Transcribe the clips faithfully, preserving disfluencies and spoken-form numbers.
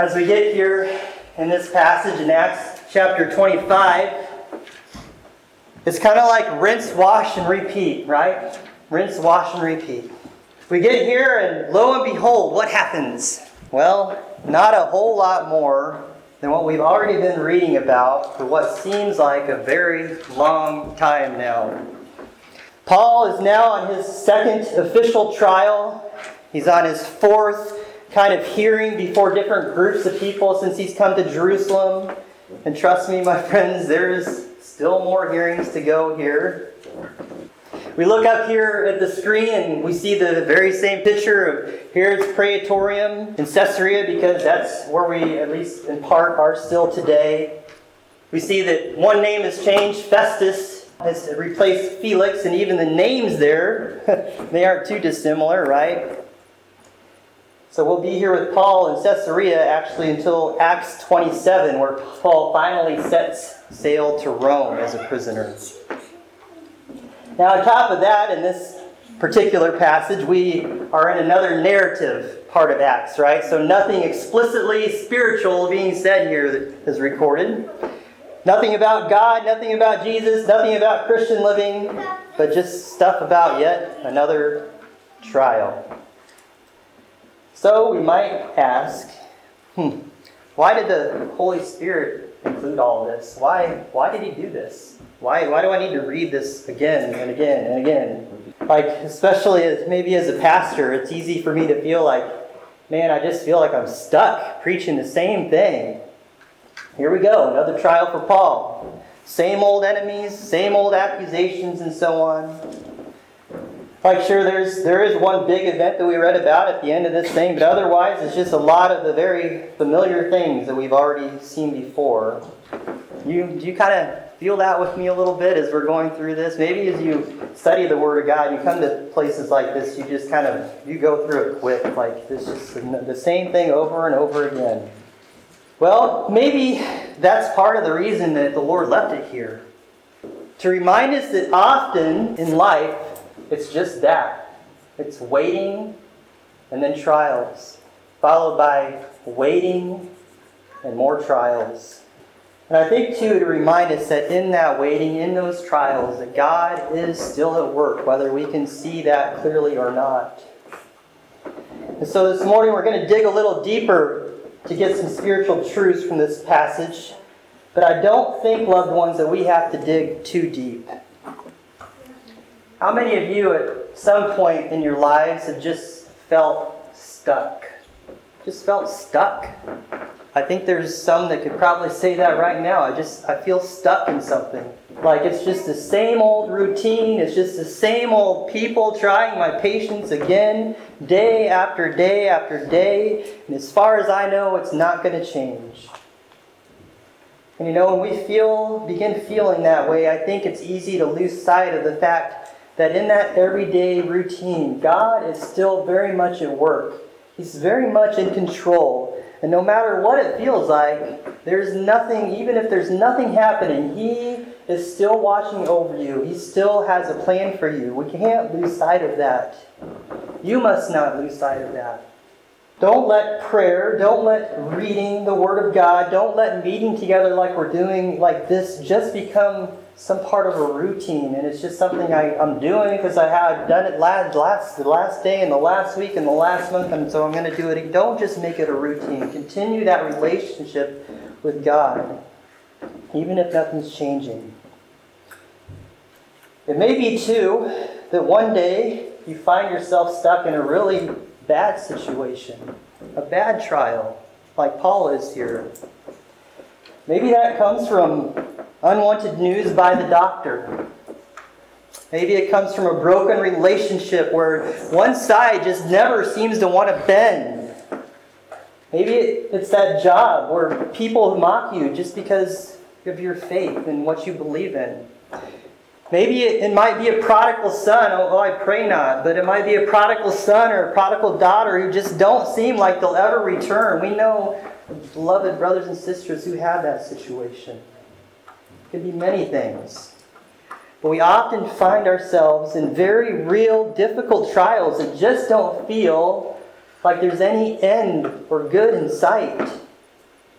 as we get here in this passage in Acts chapter twenty-five, it's kind of like rinse, wash, and repeat, right? Rinse, wash, and repeat. We get here and lo and behold, what happens? Well, not a whole lot more than what we've already been reading about for what seems like a very long time now. Paul is now on his second official trial. He's on his fourth kind of hearing before different groups of people since he's come to Jerusalem. And trust me, my friends, there is still more hearings to go here. We look up here at the screen and we see the very same picture of Herod's Praetorium in Caesarea, because that's where we, at least in part, are still today. We see that one name has changed. Festus has replaced Felix, and even the names there, they aren't too dissimilar, right? So we'll be here with Paul in Caesarea actually until Acts twenty-seven, where Paul finally sets sail to Rome as a prisoner. Now on top of that, in this particular passage, we are in another narrative part of Acts, right? So nothing explicitly spiritual being said here that is recorded. Nothing about God, nothing about Jesus, nothing about Christian living, but just stuff about yet another trial. So we might ask, hmm, why did the Holy Spirit include all this? Why why did he do this? Why why do I need to read this again and again and again? Like, especially as maybe as a pastor, it's easy for me to feel like, man, I just feel like I'm stuck preaching the same thing. Here we go, another trial for Paul. Same old enemies, same old accusations, and so on. Like, sure, there's there is one big event that we read about at the end of this thing, but otherwise it's just a lot of the very familiar things that we've already seen before. You do you kind of feel that with me a little bit as we're going through this? Maybe as you study the Word of God, you come to places like this, you just kind of, you go through it quick, like this is the same thing over and over again. Well, maybe that's part of the reason that the Lord left it here. To remind us that often in life, it's just that. It's waiting and then trials, followed by waiting and more trials. And I think, too, to remind us that in that waiting, in those trials, that God is still at work, whether we can see that clearly or not. And so this morning we're going to dig a little deeper to get some spiritual truths from this passage. But I don't think, loved ones, that we have to dig too deep. How many of you at some point in your lives have just felt stuck? Just felt stuck? I think there's some that could probably say that right now. I just, I feel stuck in something. Like it's just the same old routine. It's just the same old people trying my patience again, day after day after day. And as far as I know, it's not going to change. And you know, when we feel, begin feeling that way, I think it's easy to lose sight of the fact that in that everyday routine, God is still very much at work. He's very much in control. And no matter what it feels like, there's nothing, even if there's nothing happening, He is still watching over you. He still has a plan for you. We can't lose sight of that. You must not lose sight of that. Don't let prayer, don't let reading the Word of God, don't let meeting together like we're doing like this just become some part of a routine, and it's just something I, I'm doing because I have done it last, last the last day and the last week and the last month, and so I'm going to do it. Don't just make it a routine. Continue that relationship with God, even if nothing's changing. It may be, too, that one day you find yourself stuck in a really bad situation, a bad trial, like Paul is here. Maybe that comes from unwanted news by the doctor. Maybe it comes from a broken relationship where one side just never seems to want to bend. Maybe it's that job where people mock you just because of your faith and what you believe in. Maybe it, it might be a prodigal son, although I pray not, but it might be a prodigal son or a prodigal daughter who just don't seem like they'll ever return. We know beloved brothers and sisters who have that situation. It could be many things. But we often find ourselves in very real, difficult trials that just don't feel like there's any end or good in sight.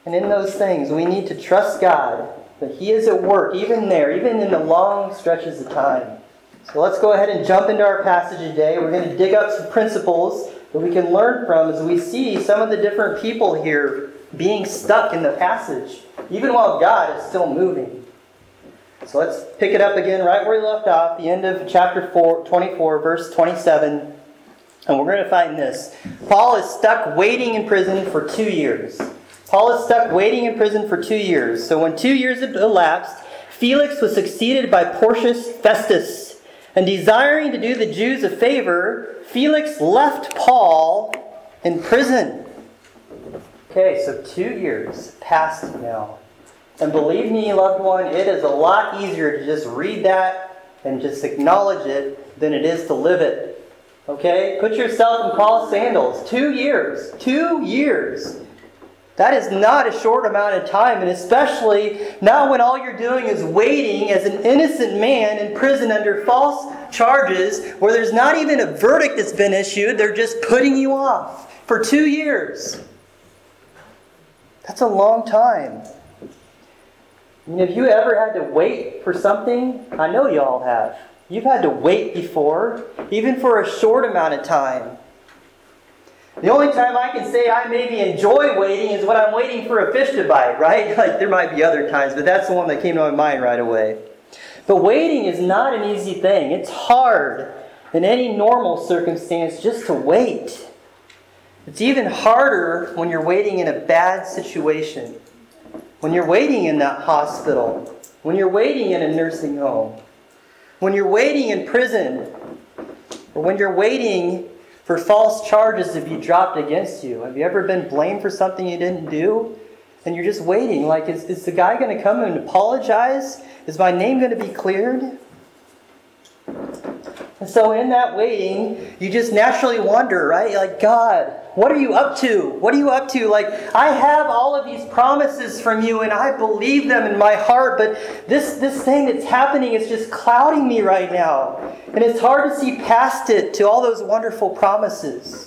And in those things, we need to trust God that He is at work, even there, even in the long stretches of time. So let's go ahead and jump into our passage today. We're going to dig up some principles that we can learn from as we see some of the different people here being stuck in the passage, even while God is still moving. So let's pick it up again right where we left off, the end of chapter four, twenty-four, verse twenty-seven. And we're going to find this. Paul is stuck waiting in prison for two years. Paul is stuck waiting in prison for two years. So when two years had elapsed, Felix was succeeded by Porcius Festus. And desiring to do the Jews a favor, Felix left Paul in prison. Okay, so two years passed now. And believe me, loved one, it is a lot easier to just read that and just acknowledge it than it is to live it. Okay? Put yourself in Paul's sandals. Two years. Two years. That is not a short amount of time, and especially not when all you're doing is waiting as an innocent man in prison under false charges where there's not even a verdict that's been issued. They're just putting you off for two years. That's a long time. I mean, have you ever had to wait for something? I know you all have. You've had to wait before, even for a short amount of time. The only time I can say I maybe enjoy waiting is when I'm waiting for a fish to bite, right? Like there might be other times, but that's the one that came to my mind right away. But waiting is not an easy thing. It's hard in any normal circumstance just to wait. It's even harder when you're waiting in a bad situation. When you're waiting in that hospital. When you're waiting in a nursing home. When you're waiting in prison. Or when you're waiting for false charges to be dropped against you. Have you ever been blamed for something you didn't do? And you're just waiting. Like, is, is the guy going to come and apologize? Is my name going to be cleared? And so in that waiting, you just naturally wonder, right? Like, God, what are you up to? What are you up to? Like, I have all of these promises from you and I believe them in my heart, but this, this thing that's happening is just clouding me right now. And it's hard to see past it to all those wonderful promises.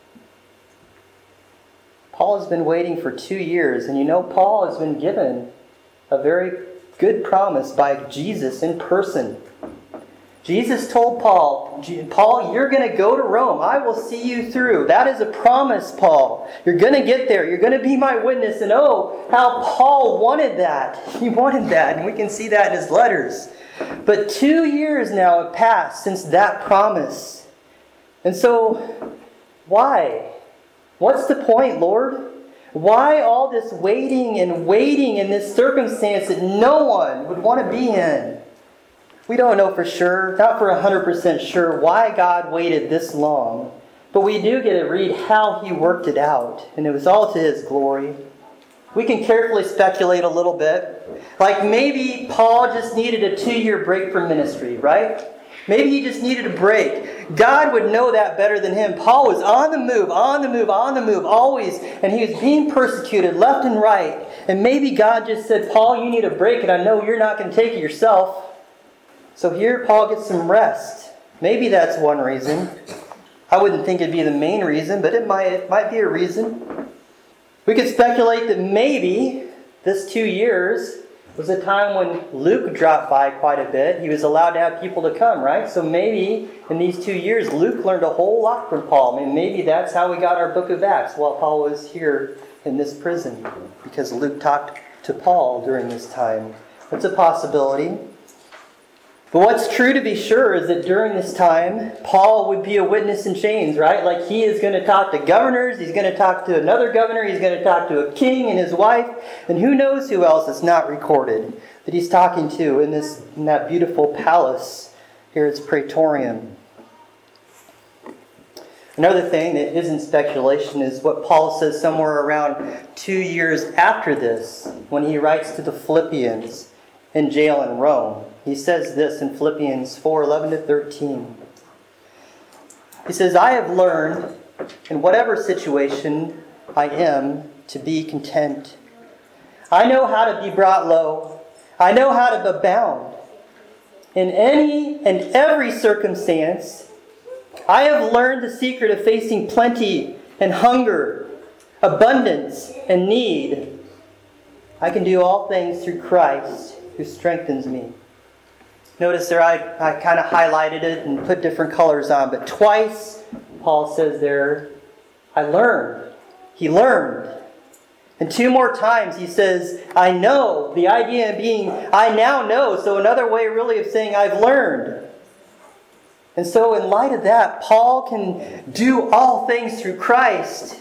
Paul has been waiting for two years, and you know Paul has been given a very good promise by Jesus in person. Jesus told Paul, Paul, you're going to go to Rome. I will see you through. That is a promise, Paul. You're going to get there. You're going to be my witness. And oh, how Paul wanted that. He wanted that. And we can see that in his letters. But two years now have passed since that promise. And so, why? What's the point, Lord? Why all this waiting and waiting in this circumstance that no one would want to be in? We don't know for sure, not for one hundred percent sure, why God waited this long. But we do get to read how He worked it out. And it was all to His glory. We can carefully speculate a little bit. Like maybe Paul just needed a two-year break from ministry, right? Maybe he just needed a break. God would know that better than him. Paul was on the move, on the move, on the move, always. And he was being persecuted left and right. And maybe God just said, Paul, you need a break, and I know you're not going to take it yourself. So here Paul gets some rest. Maybe that's one reason. I wouldn't think it'd be the main reason, but it might, it might be a reason. We could speculate that maybe this two years was a time when Luke dropped by quite a bit. He was allowed to have people to come, right? So maybe in these two years, Luke learned a whole lot from Paul. I mean, maybe that's how we got our book of Acts while Paul was here in this prison, because Luke talked to Paul during this time. That's a possibility. But what's true to be sure is that during this time, Paul would be a witness in chains, right? Like he is going to talk to governors, he's going to talk to another governor, he's going to talk to a king and his wife, and who knows who else is not recorded that he's talking to in this in that beautiful palace here at Praetorium. Another thing that isn't speculation is what Paul says somewhere around two years after this, when he writes to the Philippians in jail in Rome. He says this in Philippians four, eleven to thirteen. He says, I have learned in whatever situation I am to be content. I know how to be brought low. I know how to abound. In any and every circumstance, I have learned the secret of facing plenty and hunger, abundance and need. I can do all things through Christ who strengthens me. Notice there I, I kind of highlighted it and put different colors on, but twice Paul says there, I learned. He learned. And two more times he says, I know. The idea of being, I now know. So another way really of saying I've learned. And so in light of that, Paul can do all things through Christ.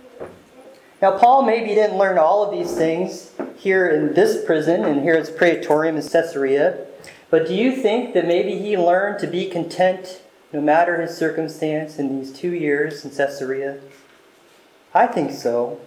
Now Paul maybe didn't learn all of these things here in this prison and here at his Praetorium in Caesarea. But do you think that maybe he learned to be content no matter his circumstance in these two years in Caesarea? I think so.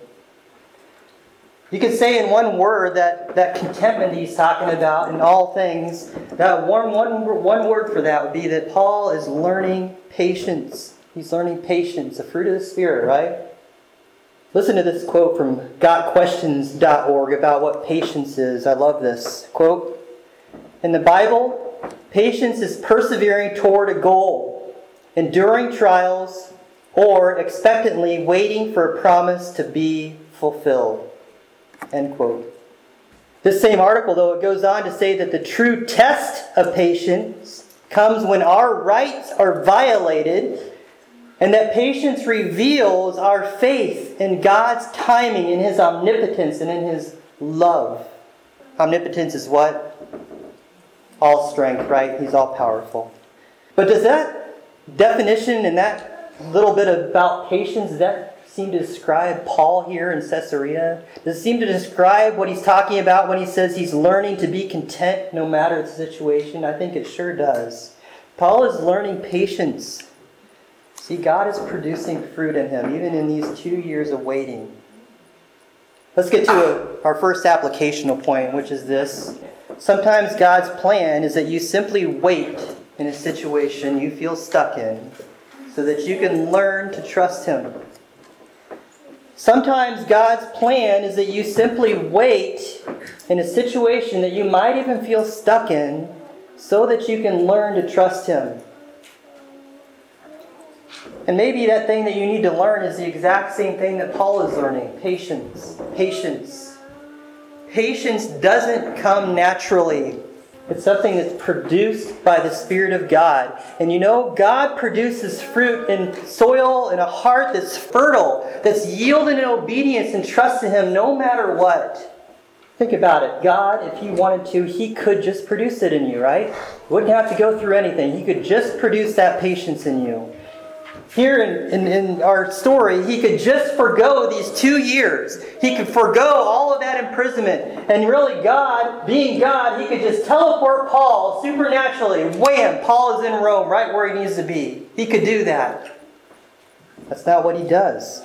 You could say in one word that, that contentment he's talking about in all things, that one, one, one word for that would be that Paul is learning patience. He's learning patience, a fruit of the Spirit, right? Listen to this quote from got questions dot org about what patience is. I love this. Quote, in the Bible, patience is persevering toward a goal, enduring trials, or expectantly waiting for a promise to be fulfilled. End quote. This same article, though, it goes on to say that the true test of patience comes when our rights are violated, and that patience reveals our faith in God's timing, in His omnipotence, and in His love. Omnipotence is what? All strength, right? He's all powerful. But does that definition and that little bit about patience, does that seem to describe Paul here in Caesarea? Does it seem to describe what he's talking about when he says he's learning to be content no matter the situation? I think it sure does. Paul is learning patience. See, God is producing fruit in him, even in these two years of waiting. Let's get to a, our first applicational point, which is this. Sometimes God's plan is that you simply wait in a situation you feel stuck in so that you can learn to trust Him. Sometimes God's plan is that you simply wait in a situation that you might even feel stuck in so that you can learn to trust Him. And maybe that thing that you need to learn is the exact same thing that Paul is learning. Patience. Patience. Patience doesn't come naturally. It's something that's produced by the Spirit of God. And you know, God produces fruit in soil, in a heart that's fertile, that's yielding in obedience and trust in Him no matter what. Think about it. God, if He wanted to, He could just produce it in you, right? Wouldn't have to go through anything. He could just produce that patience in you. Here in, in, in our story, he could just forgo these two years. He could forgo all of that imprisonment. And really God, being God, He could just teleport Paul supernaturally. Wham! Paul is in Rome, right where he needs to be. He could do that. That's not what He does.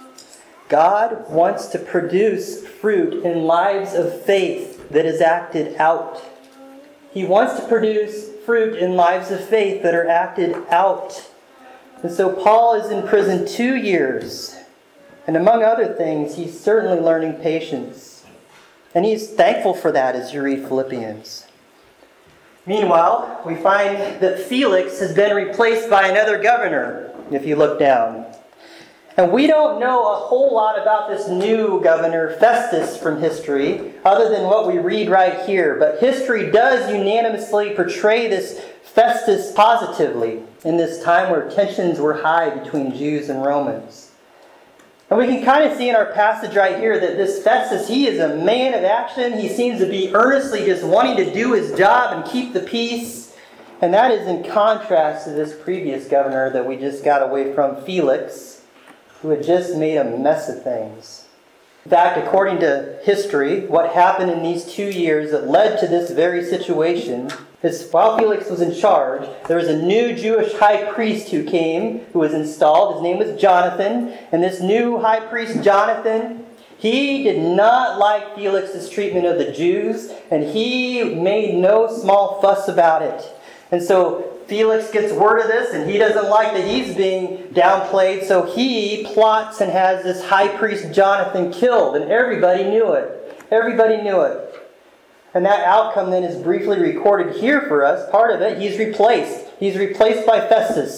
God wants to produce fruit in lives of faith that is acted out. He wants to produce fruit in lives of faith that are acted out. And so Paul is in prison two years. And among other things, he's certainly learning patience. And he's thankful for that as you read Philippians. Meanwhile, we find that Felix has been replaced by another governor, if you look down. And we don't know a whole lot about this new governor, Festus, from history, other than what we read right here. But history does unanimously portray this Festus positively in this time where tensions were high between Jews and Romans. And we can kind of see in our passage right here that this Festus, he is a man of action. He seems to be earnestly just wanting to do his job and keep the peace. And that is in contrast to this previous governor that we just got away from, Felix, who had just made a mess of things. In fact, according to history, what happened in these two years that led to this very situation is while Felix was in charge, there was a new Jewish high priest who came, who was installed. His name was Jonathan. And this new high priest, Jonathan, he did not like Felix's treatment of the Jews, and he made no small fuss about it. And so Felix gets word of this, and he doesn't like that he's being downplayed, so he plots and has this high priest Jonathan killed, and everybody knew it. Everybody knew it. And that outcome then is briefly recorded here for us. Part of it, he's replaced. He's replaced by Festus.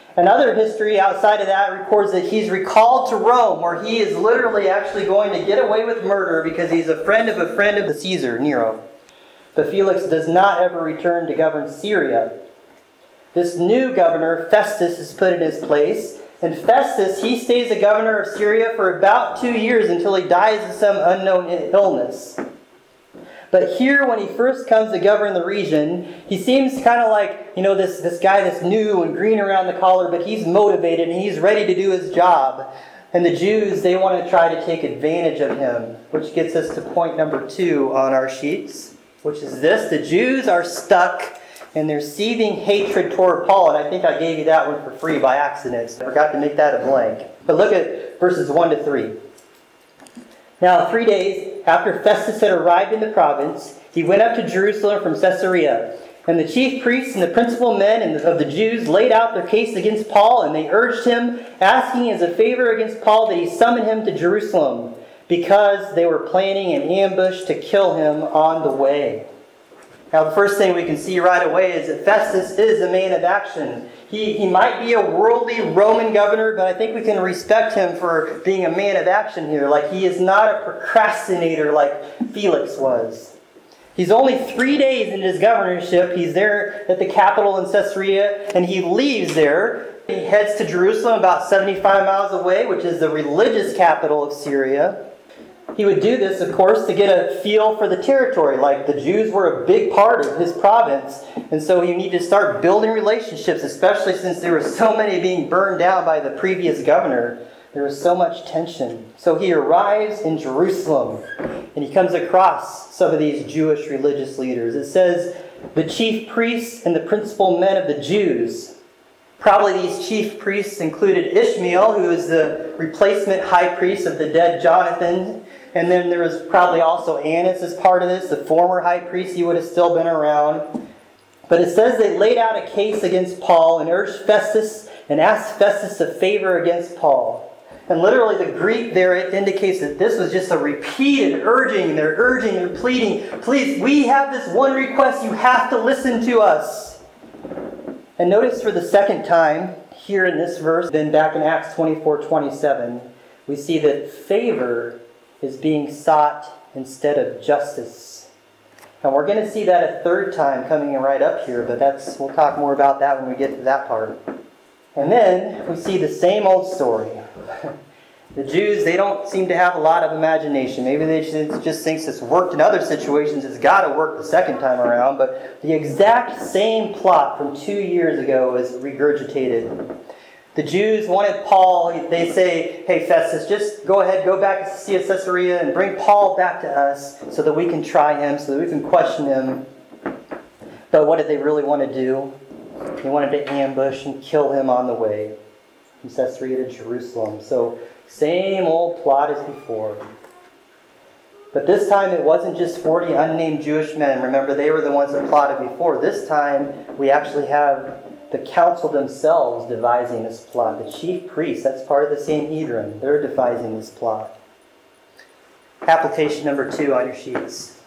Another history outside of that records that he's recalled to Rome, where he is literally actually going to get away with murder because he's a friend of a friend of the Caesar, Nero. But Felix does not ever return to govern Syria. This new governor, Festus, is put in his place. And Festus, he stays the governor of Syria for about two years until he dies of some unknown illness. But here, when he first comes to govern the region, he seems kind of like, you know, this, this guy that's new and green around the collar, but he's motivated and he's ready to do his job. And the Jews, they want to try to take advantage of him, which gets us to point number two on our sheets, which is this. The Jews are stuck in their seething hatred toward Paul. And I think I gave you that one for free by accident. So I forgot to make that a blank. But look at verses one to three. Now, three days after Festus had arrived in the province, he went up to Jerusalem from Caesarea. And the chief priests and the principal men of the Jews laid out their case against Paul, and they urged him, asking as a favor against Paul that he summon him to Jerusalem, because they were planning an ambush to kill him on the way. Now, the first thing we can see right away is that Festus is a man of action. He, he might be a worldly Roman governor, but I think we can respect him for being a man of action here. Like, he is not a procrastinator like Felix was. He's only three days in his governorship. He's there at the capital in Caesarea, and he leaves there. He heads to Jerusalem, about seventy-five miles away, which is the religious capital of Syria. He would do this, of course, to get a feel for the territory. Like, the Jews were a big part of his province. And so he needed to start building relationships, especially since there were so many being burned down by the previous governor. There was so much tension. So he arrives in Jerusalem, and he comes across some of these Jewish religious leaders. It says, the chief priests and the principal men of the Jews. Probably these chief priests included Ishmael, who is the replacement high priest of the dead Jonathan. And then there was probably also Annas as part of this, the former high priest. He would have still been around. But it says they laid out a case against Paul and urged Festus and asked Festus a favor against Paul. And literally the Greek there, it indicates that this was just a repeated urging. They're urging, they're pleading. Please, we have this one request. You have to listen to us. And notice for the second time here in this verse, then back in Acts twenty-four twenty-seven, we see that favor is being sought instead of justice. And we're going to see that a third time coming in right up here, but that's we'll talk more about that when we get to that part. And then we see the same old story. The Jews, they don't seem to have a lot of imagination. Maybe they just, just think it's worked in other situations. It's got to work the second time around. But the exact same plot from two years ago is regurgitated. The Jews wanted Paul. They say, hey, Festus, just go ahead, go back to Caesarea and bring Paul back to us so that we can try him, so that we can question him. But what did they really want to do? They wanted to ambush and kill him on the way from Caesarea to Jerusalem. So, same old plot as before. But this time it wasn't just forty unnamed Jewish men. Remember, they were the ones that plotted before. This time we actually have the council themselves devising this plot. The chief priests, that's part of the Sanhedrin. They're devising this plot. Application number two on your sheets.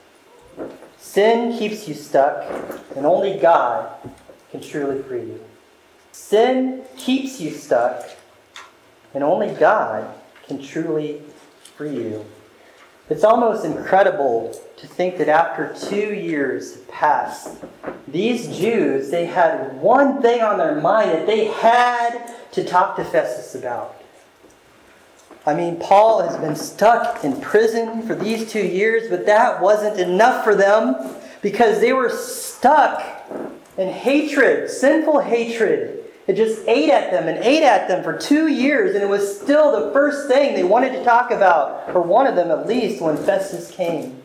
Sin keeps you stuck, and only God can truly free you. Sin keeps you stuck, and only God can truly free you. It's almost incredible to think that after two years passed, these Jews, they had one thing on their mind that they had to talk to Festus about. I mean, Paul has been stuck in prison for these two years, but that wasn't enough for them because they were stuck in hatred, sinful hatred. It just ate at them and ate at them for two years, and it was still the first thing they wanted to talk about, or one of them at least, when Festus came.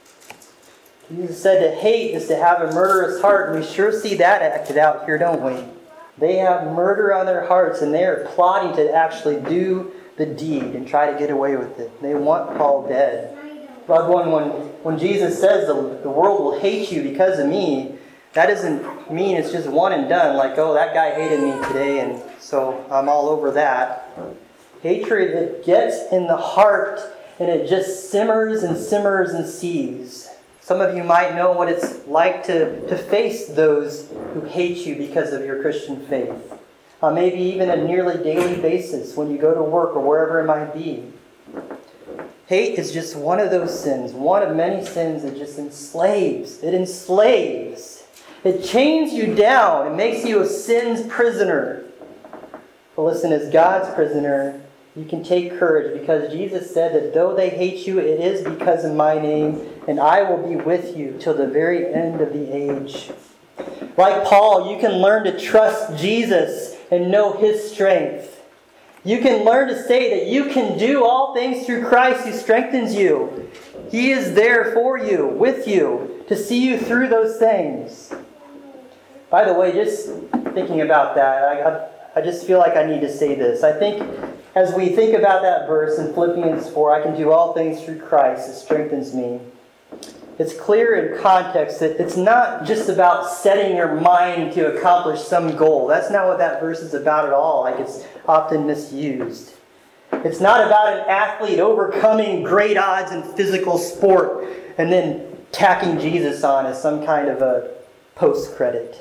Jesus said to hate is to have a murderous heart, and we sure see that acted out here, don't we? They have murder on their hearts, and they are plotting to actually do the deed and try to get away with it. They want Paul dead. Loved one, when, when Jesus says the, the world will hate you because of me, that doesn't mean it's just one and done, like, oh, that guy hated me today, and so I'm all over that. Hatred, it gets in the heart, and it just simmers and simmers and seethes. Some of you might know what it's like to, to face those who hate you because of your Christian faith. on maybe even a nearly daily basis when you go to work or wherever it might be. Hate is just one of those sins, one of many sins that just enslaves. It enslaves. It chains you down. It makes you a sin's prisoner. But listen, as God's prisoner, you can take courage because Jesus said that though they hate you, it is because of my name, and I will be with you till the very end of the age. Like Paul, you can learn to trust Jesus and know His strength. You can learn to say that you can do all things through Christ who strengthens you. He is there for you, with you, to see you through those things. By the way, just thinking about that, I, I just feel like I need to say this. I think as we think about that verse in Philippians four, I can do all things through Christ that strengthens me. It's clear in context that it's not just about setting your mind to accomplish some goal. That's not what that verse is about at all. Like it's often misused. It's not about an athlete overcoming great odds in physical sport and then tacking Jesus on as some kind of a post-credit.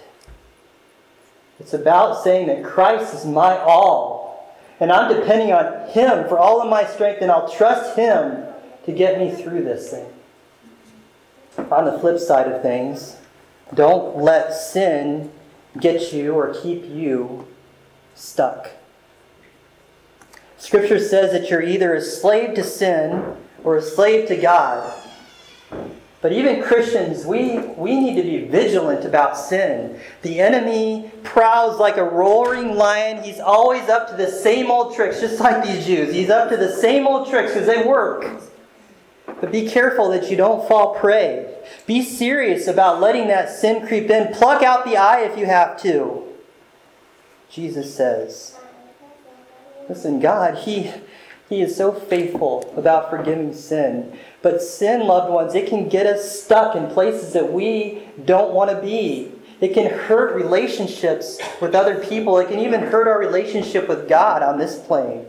It's about saying that Christ is my all. And I'm depending on Him for all of my strength, and I'll trust Him to get me through this thing. On the flip side of things, don't let sin get you or keep you stuck. Scripture says that you're either a slave to sin or a slave to God. But even Christians, we, we need to be vigilant about sin. The enemy prowls like a roaring lion. He's always up to the same old tricks, just like these Jews. He's up to the same old tricks because they work. But be careful that you don't fall prey. Be serious about letting that sin creep in. Pluck out the eye if you have to. Jesus says, listen, God, He, He is so faithful about forgiving sin. But sin, loved ones, it can get us stuck in places that we don't want to be. It can hurt relationships with other people. It can even hurt our relationship with God on this plane.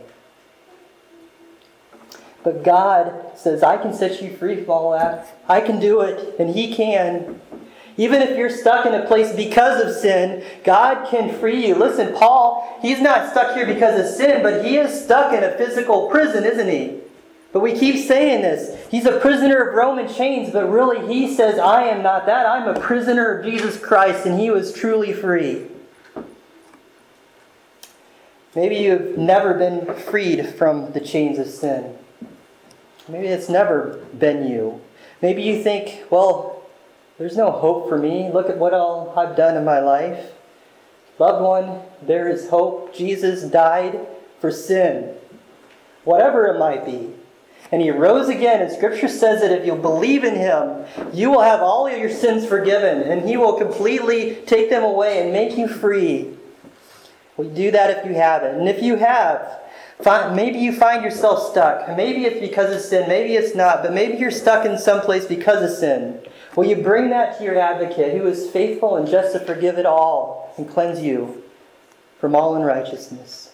But God says, I can set you free from all that. I can do it, and He can. Even if you're stuck in a place because of sin, God can free you. Listen, Paul, he's not stuck here because of sin, but he is stuck in a physical prison, isn't he? But we keep saying this. He's a prisoner of Roman chains, but really he says, I am not that. I'm a prisoner of Jesus Christ, and He was truly free. Maybe you've never been freed from the chains of sin. Maybe it's never been you. Maybe you think, well, there's no hope for me. Look at what all I've done in my life. Loved one, there is hope. Jesus died for sin. Whatever it might be. And He rose again. And Scripture says that if you'll believe in Him, you will have all of your sins forgiven. And He will completely take them away and make you free. Well, do that if you haven't. And if you have, find, maybe you find yourself stuck. Maybe it's because of sin. Maybe it's not. But maybe you're stuck in some place because of sin. Will you bring that to your advocate who is faithful and just to forgive it all and cleanse you from all unrighteousness?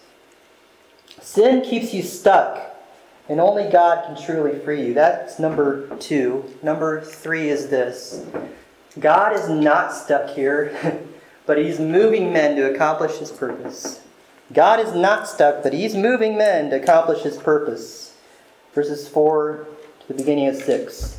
Sin keeps you stuck, and only God can truly free you. That's number two. Number three is this. God is not stuck here, but He's moving men to accomplish His purpose. God is not stuck, but He's moving men to accomplish His purpose. Verses four to the beginning of six.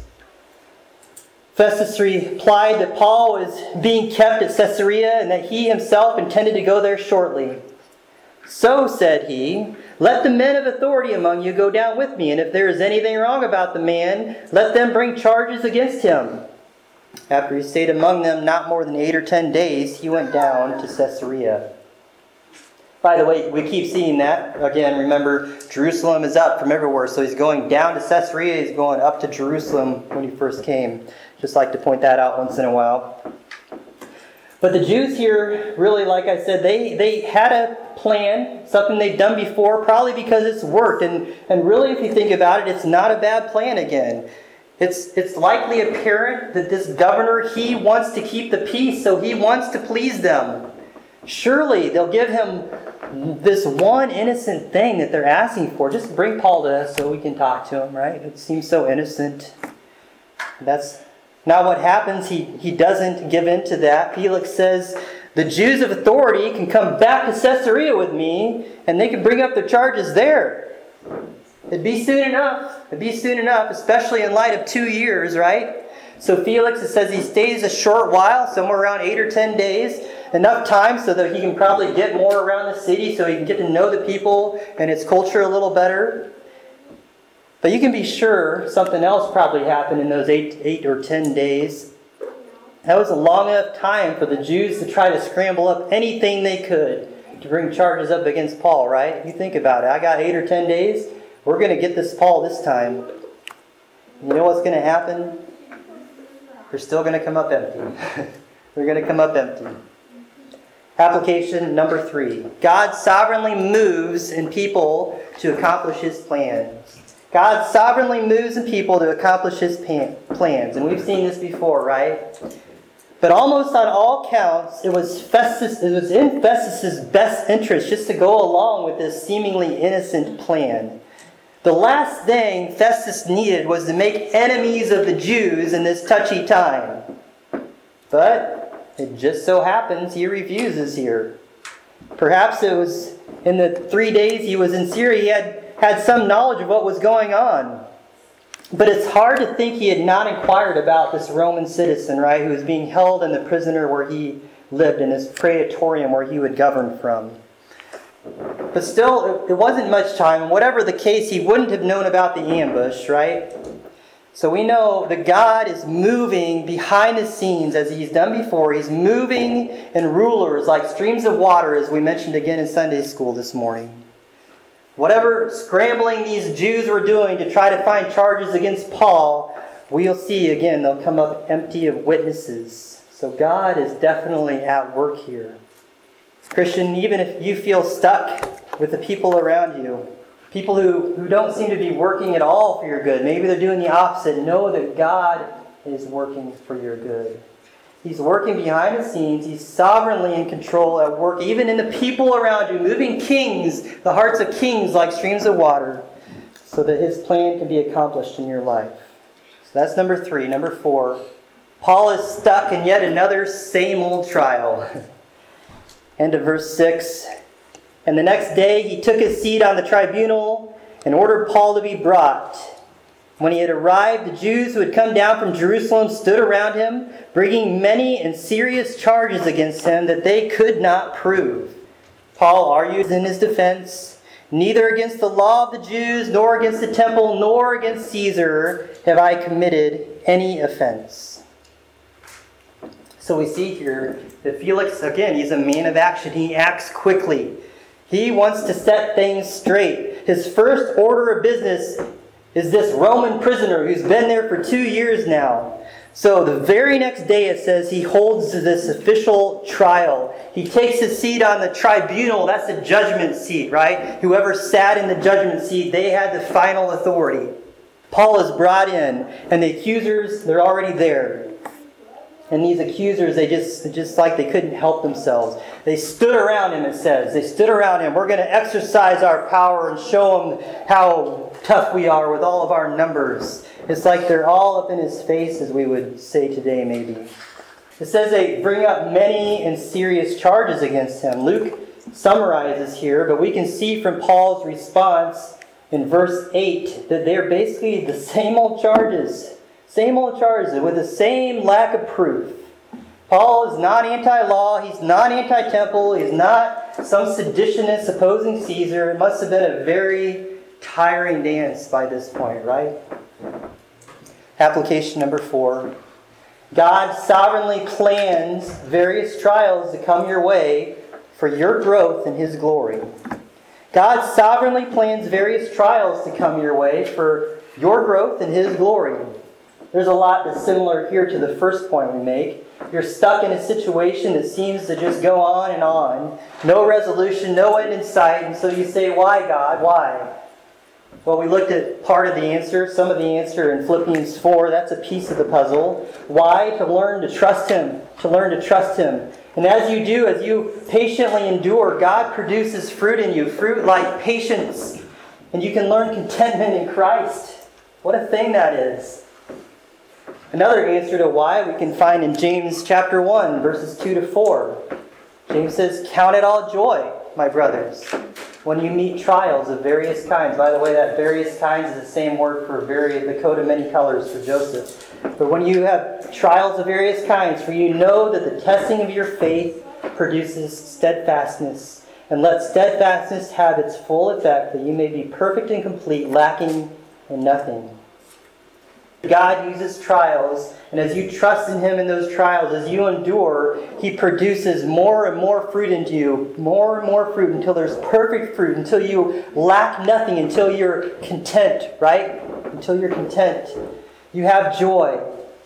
Festus replied that Paul was being kept at Caesarea and that he himself intended to go there shortly. So, said he, let the men of authority among you go down with me, and if there is anything wrong about the man, let them bring charges against him. After he stayed among them not more than eight or ten days, he went down to Caesarea. By the way, we keep seeing that. Again, remember, Jerusalem is up from everywhere. So he's going down to Caesarea. He's going up to Jerusalem when he first came. Just like to point that out once in a while. But the Jews here, really, like I said, they, they had a plan, something they'd done before, probably because it's worked. And, and really, if you think about it, it's not a bad plan again. It's, it's likely apparent that this governor, he wants to keep the peace, so he wants to please them. Surely they'll give him this one innocent thing that they're asking for. Just bring Paul to us so we can talk to him, right? It seems so innocent. That's not what happens. He, he doesn't give in to that. Felix says The Jews of authority can come back to Caesarea with me, and they can bring up their charges there. It'd be soon enough. It'd be soon enough, especially in light of two years, right? So Felix, it says he stays a short while, somewhere around eight or ten days. Enough time so that he can probably get more around the city, so he can get to know the people and its culture a little better. But you can be sure something else probably happened in those eight, eight or ten days. That was a long enough time for the Jews to try to scramble up anything they could to bring charges up against Paul, right? You think about it. I got eight or ten days. We're going to get this Paul this time. You know what's going to happen? They're still going to come up empty. They're going to come up empty. Application number three. God sovereignly moves in people to accomplish His plans. God sovereignly moves in people to accomplish His pan- plans. And we've seen this before, right? But almost on all counts, it was Festus, it was in Festus's best interest just to go along with this seemingly innocent plan. The last thing Festus needed was to make enemies of the Jews in this touchy time. But it just so happens he refuses here. Perhaps it was in the three days he was in Syria, he had, had some knowledge of what was going on. But it's hard to think he had not inquired about this Roman citizen, right, who was being held in the prisoner where he lived, in his praetorium where he would govern from. But still, it wasn't much time. Whatever the case, he wouldn't have known about the ambush, right? So we know that God is moving behind the scenes as He's done before. He's moving in rulers like streams of water, as we mentioned again in Sunday school this morning. Whatever scrambling these Jews were doing to try to find charges against Paul, we'll see again, they'll come up empty of witnesses. So God is definitely at work here. Christian, even if you feel stuck with the people around you, people who, who don't seem to be working at all for your good, maybe they're doing the opposite, know that God is working for your good. He's working behind the scenes. He's sovereignly in control at work, even in the people around you, moving kings, the hearts of kings like streams of water, so that His plan can be accomplished in your life. So that's number three. Number four, Paul is stuck in yet another same old trial. End of verse six. And the next day he took his seat on the tribunal and ordered Paul to be brought. When he had arrived, the Jews who had come down from Jerusalem stood around him, bringing many and serious charges against him that they could not prove. Paul argued in his defense, "Neither against the law of the Jews, nor against the temple, nor against Caesar have I committed any offense." So we see here that Felix, again, he's a man of action. He acts quickly. He wants to set things straight. His first order of business is this Roman prisoner who's been there for two years now. So the very next day it says he holds this official trial. He takes his seat on the tribunal. That's the judgment seat, right? Whoever sat in the judgment seat, they had the final authority. Paul is brought in, and the accusers, they're already there. And these accusers, they just, just like they couldn't help themselves. They stood around him, it says. They stood around him. We're going to exercise our power and show him how tough we are with all of our numbers. It's like they're all up in his face, as we would say today, maybe. It says they bring up many and serious charges against him. Luke summarizes here, but we can see from Paul's response in verse eight that they're basically the same old charges. Same old charges with the same lack of proof. Paul is not anti-law. He's not anti-temple. He's not some seditionist opposing Caesar. It must have been a very tiring dance by this point, right? Application number four. God sovereignly plans various trials to come your way for your growth in His glory. God sovereignly plans various trials to come your way for your growth in His glory. There's a lot that's similar here to the first point we make. You're stuck in a situation that seems to just go on and on. No resolution, no end in sight. And so you say, why, God? Why? Well, we looked at part of the answer, some of the answer in Philippians four. That's a piece of the puzzle. Why? To learn to trust Him. To learn to trust Him. And as you do, as you patiently endure, God produces fruit in you. Fruit like patience. And you can learn contentment in Christ. What a thing that is. Another answer to why we can find in James chapter one, verses two to four. James says, count it all joy, my brothers, when you meet trials of various kinds. By the way, that various kinds is the same word for various, the coat of many colors for Joseph. But when you have trials of various kinds, for you know that the testing of your faith produces steadfastness. And let steadfastness have its full effect, that you may be perfect and complete, lacking in nothing. God uses trials, and as you trust in Him in those trials, as you endure, He produces more and more fruit into you, more and more fruit until there's perfect fruit, until you lack nothing, until you're content, right? Until you're content. You have joy.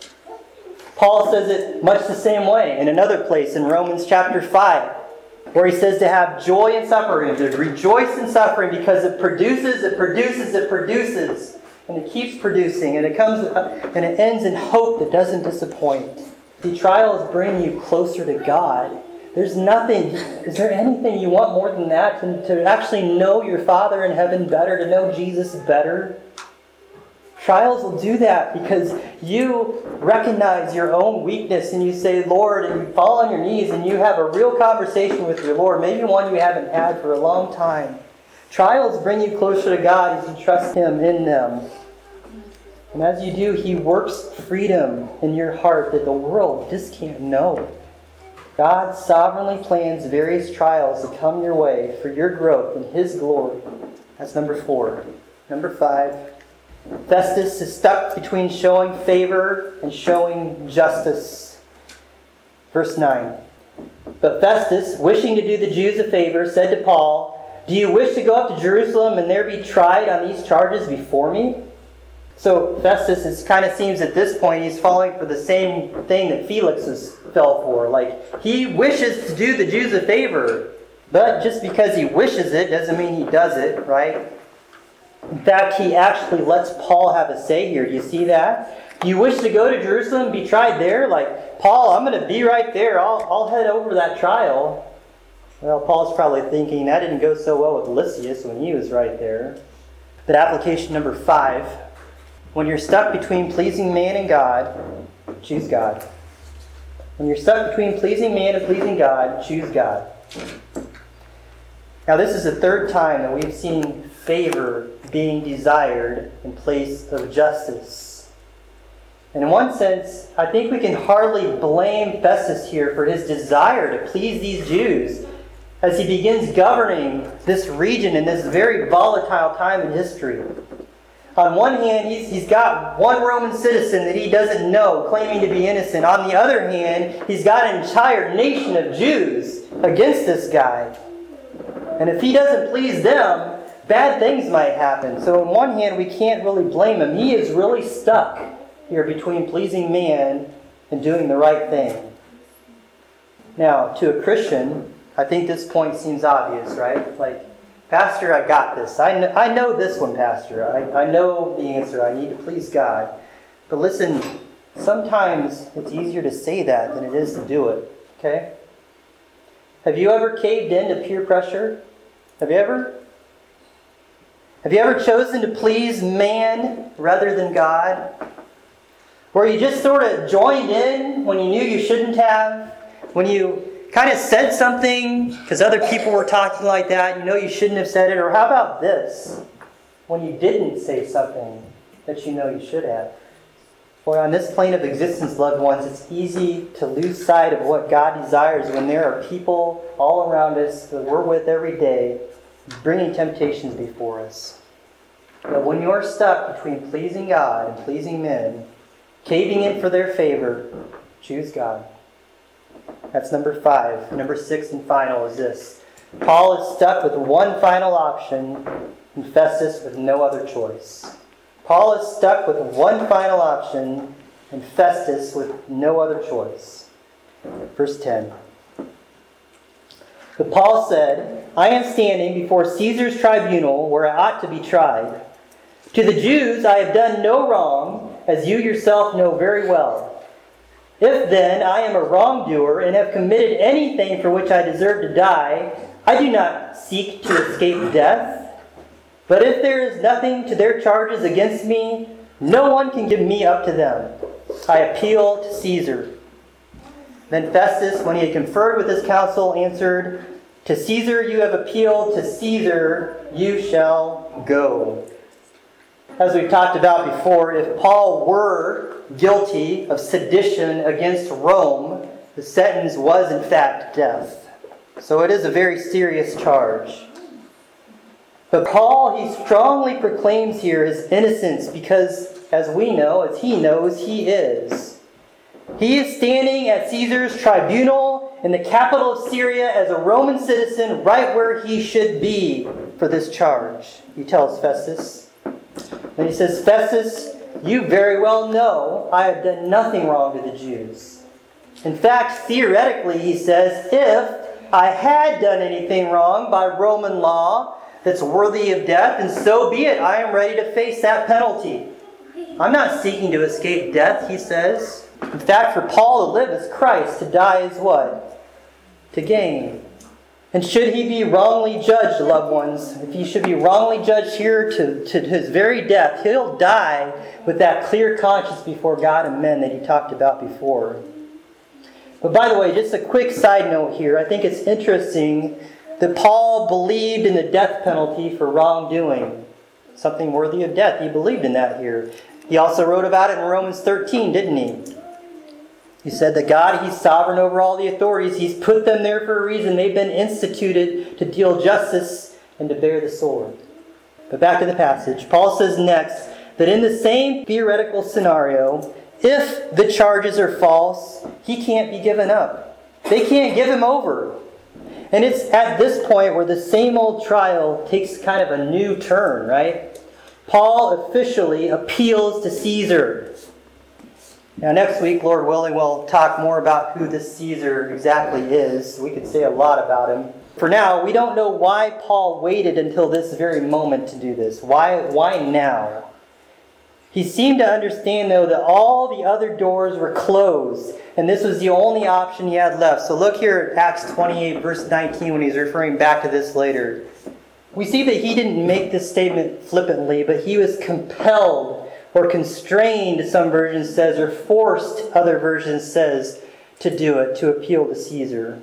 Paul says it much the same way in another place in Romans chapter five, where he says to have joy in suffering, to rejoice in suffering, because it produces, it produces, it produces. And it keeps producing, and it comes, and it ends in hope that doesn't disappoint. The trials bring you closer to God. There's nothing, is there anything you want more than that? Than to actually know your Father in heaven better, to know Jesus better? Trials will do that because you recognize your own weakness and you say, Lord, and you fall on your knees and you have a real conversation with your Lord, maybe one you haven't had for a long time. Trials bring you closer to God as you trust Him in them. And as you do, He works freedom in your heart that the world just can't know. God sovereignly plans various trials to come your way for your growth in His glory. That's number four. Number five, Festus is stuck between showing favor and showing justice. Verse nine. But Festus, wishing to do the Jews a favor, said to Paul, do you wish to go up to Jerusalem and there be tried on these charges before me? So Festus, it kind of seems at this point he's falling for the same thing that Felix has fell for. Like, he wishes to do the Jews a favor, but just because he wishes it doesn't mean he does it, right? In fact, he actually lets Paul have a say here. Do you see that? Do you wish to go to Jerusalem and be tried there? Like, Paul, I'm going to be right there. I'll, I'll head over that trial. Well, Paul's probably thinking that didn't go so well with Lysias when he was right there. But application number five, when you're stuck between pleasing man and God, choose God. When you're stuck between pleasing man and pleasing God, choose God. Now, this is the third time that we've seen favor being desired in place of justice. And in one sense, I think we can hardly blame Festus here for his desire to please these Jews as he begins governing this region in this very volatile time in history. On one hand, he's, he's got one Roman citizen that he doesn't know, claiming to be innocent. On the other hand, he's got an entire nation of Jews against this guy. And if he doesn't please them, bad things might happen. So on one hand, we can't really blame him. He is really stuck here between pleasing man and doing the right thing. Now, to a Christian, I think this point seems obvious, right? Like, Pastor, I got this. I know, I know this one, Pastor. I, I know the answer. I need to please God. But listen, sometimes it's easier to say that than it is to do it. Okay? Have you ever caved in to peer pressure? Have you ever? Have you ever chosen to please man rather than God? Where you just sort of joined in when you knew you shouldn't have? When you kind of said something because other people were talking like that, you know you shouldn't have said it? Or how about this? When you didn't say something that you know you should have? Boy, on this plane of existence, loved ones, it's easy to lose sight of what God desires when there are people all around us that we're with every day bringing temptations before us. But when you're stuck between pleasing God and pleasing men, caving in for their favor, choose God. That's number five. Number six and final is this. Paul is stuck with one final option and Festus with no other choice. Paul is stuck with one final option and Festus with no other choice. Verse ten. But Paul said, I am standing before Caesar's tribunal where I ought to be tried. To the Jews I have done no wrong, as you yourself know very well. If then I am a wrongdoer and have committed anything for which I deserve to die, I do not seek to escape death. But if there is nothing to their charges against me, no one can give me up to them. I appeal to Caesar. Then Festus, when he had conferred with his council, answered, "To Caesar you have appealed, to Caesar you shall go." As we've talked about before, if Paul were guilty of sedition against Rome, the sentence was in fact death. So it is a very serious charge. But Paul, he strongly proclaims here his innocence because, as we know, as he knows, he is. He is standing at Caesar's tribunal in the capital of Syria as a Roman citizen, right where he should be for this charge, he tells Festus. And he says, "Festus, you very well know I have done nothing wrong to the Jews. In fact, theoretically, he says, if I had done anything wrong by Roman law that's worthy of death, then so be it. I am ready to face that penalty. I'm not seeking to escape death," he says. In fact, for Paul to live is Christ, to die is what? To gain. And should he be wrongly judged, loved ones, if he should be wrongly judged here to, to his very death, he'll die with that clear conscience before God and men that he talked about before. But by the way, just a quick side note here. I think it's interesting that Paul believed in the death penalty for wrongdoing. Something worthy of death. He believed in that here. He also wrote about it in Romans thirteen, didn't he? He said that God, He's sovereign over all the authorities. He's put them there for a reason. They've been instituted to deal justice and to bear the sword. But back to the passage. Paul says next that in the same theoretical scenario, if the charges are false, he can't be given up. They can't give him over. And it's at this point where the same old trial takes kind of a new turn, right? Paul officially appeals to Caesar. Now next week, Lord willing, we'll talk more about who this Caesar exactly is. We could say a lot about him. For now, we don't know why Paul waited until this very moment to do this. Why, why now? He seemed to understand, though, that all the other doors were closed, and this was the only option he had left. So look here at Acts twenty-eight, verse nineteen, when he's referring back to this later. We see that he didn't make this statement flippantly, but he was compelled or constrained, some versions says, or forced, other versions says, to do it, to appeal to Caesar.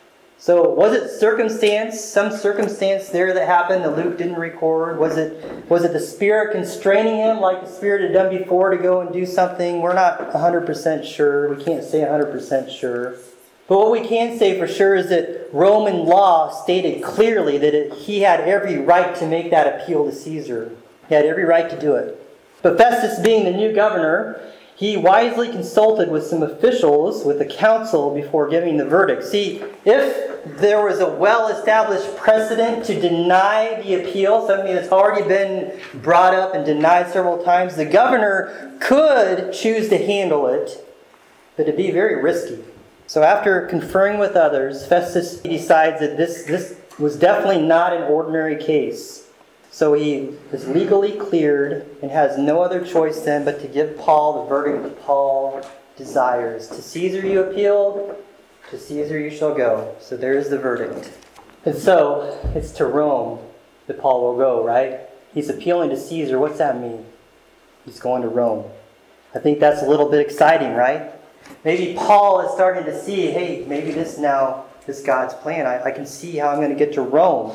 So was it circumstance, some circumstance there that happened that Luke didn't record? Was it was it the Spirit constraining him like the Spirit had done before to go and do something? We're not one hundred percent sure. We can't say one hundred percent sure. But what we can say for sure is that Roman law stated clearly that it, he had every right to make that appeal to Caesar. He had every right to do it. But Festus, being the new governor, he wisely consulted with some officials, with the council, before giving the verdict. See, if there was a well-established precedent to deny the appeal, something that's already been brought up and denied several times, the governor could choose to handle it, but it'd be very risky. So after conferring with others, Festus decides that this, this was definitely not an ordinary case. So he is legally cleared and has no other choice then but to give Paul the verdict that Paul desires. To Caesar you appealed, to Caesar you shall go. So there's the verdict. And so it's to Rome that Paul will go, right? He's appealing to Caesar. What's that mean? He's going to Rome. I think that's a little bit exciting, right? Maybe Paul is starting to see, hey, maybe this now is God's plan. I, I can see how I'm going to get to Rome.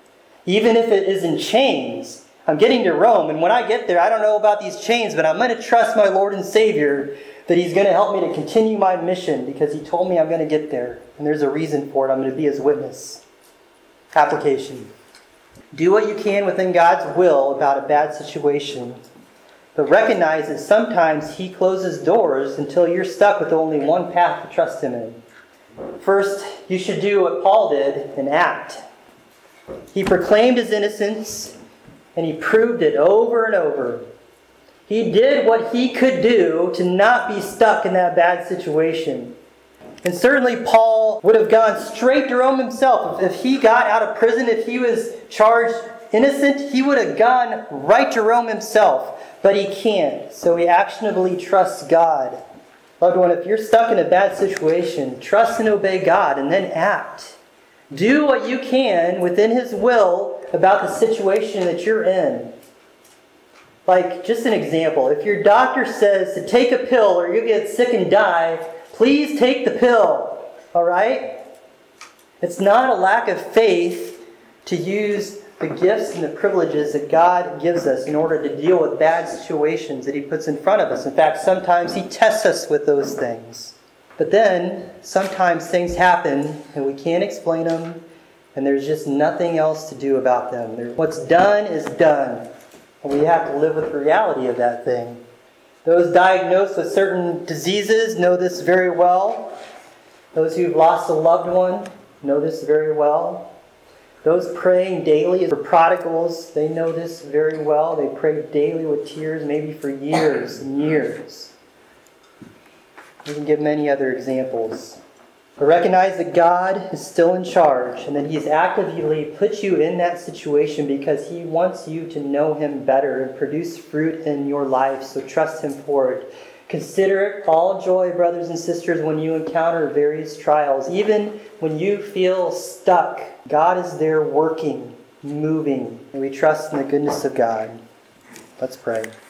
Even if it is in chains, I'm getting to Rome. And when I get there, I don't know about these chains, but I'm going to trust my Lord and Savior that He's going to help me to continue my mission because He told me I'm going to get there. And there's a reason for it. I'm going to be His witness. Application. Do what you can within God's will about a bad situation. But recognize that sometimes He closes doors until you're stuck with only one path to trust Him in. First, you should do what Paul did and act. He proclaimed his innocence, and he proved it over and over. He did what he could do to not be stuck in that bad situation. And certainly Paul would have gone straight to Rome himself. If he got out of prison, if he was charged innocent, he would have gone right to Rome himself. But he can't, so he actionably trusts God. Loved one, if you're stuck in a bad situation, trust and obey God, and then act. Do what you can within His will about the situation that you're in. Like, just an example. If your doctor says to take a pill or you get sick and die, please take the pill. All right? It's not a lack of faith to use the gifts and the privileges that God gives us in order to deal with bad situations that He puts in front of us. In fact, sometimes He tests us with those things. But then, sometimes things happen and we can't explain them, and there's just nothing else to do about them. What's done is done, and we have to live with the reality of that thing. Those diagnosed with certain diseases know this very well. Those who've lost a loved one know this very well. Those praying daily for prodigals, they know this very well. They pray daily with tears, maybe for years and years. We can give many other examples. But recognize that God is still in charge and that He's actively put you in that situation because He wants you to know Him better and produce fruit in your life. So trust Him for it. Consider it all joy, brothers and sisters, when you encounter various trials. Even when you feel stuck, God is there working, moving, and we trust in the goodness of God. Let's pray.